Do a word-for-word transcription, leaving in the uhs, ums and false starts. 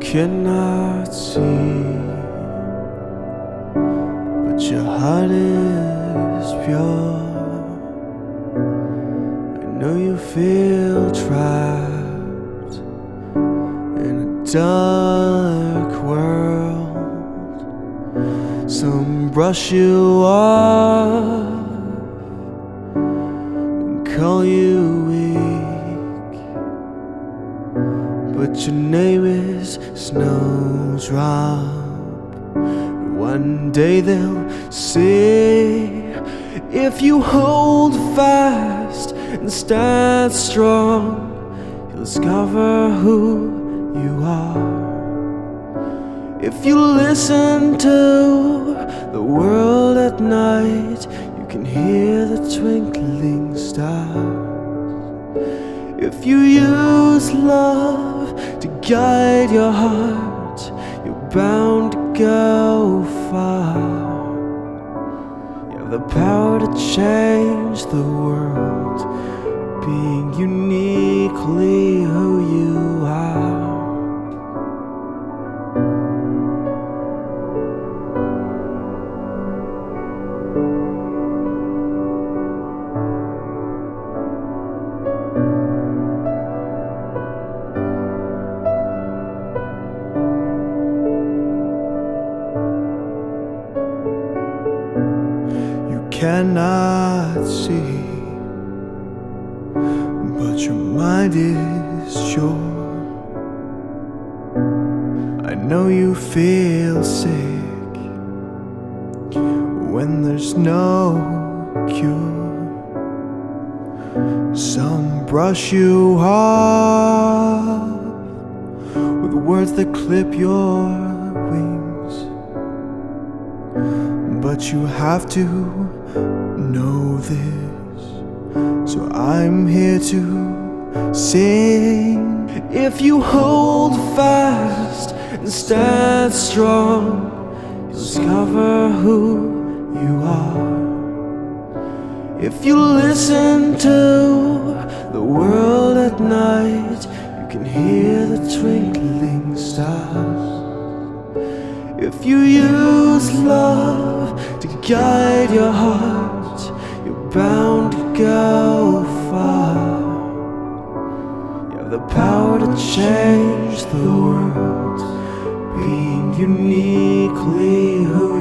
cannot see, but your heart is pure. I know you feel trapped in a dark world. Some brush you off and call you weak, but your name is Snowdrop. One day they'll see, if you hold fast and stand strong, you'll discover who you are. If you listen to the world at night, you can hear the twinkling stars. If you use love to guide your heart, you're bound to go far. You have the power to change the world, being uniquely who you are. Cannot see, but your mind is sure. I know you feel sick when there's no cure. Some brush you off with words that clip your wings, but you have to know this, so I'm here to sing. If you hold fast and stand strong, you'll discover who you are. If you listen to the world at night, you can hear the twinkling stars. If you use love to guide your heart, you're bound to go far. You have the power to change the world, being uniquely who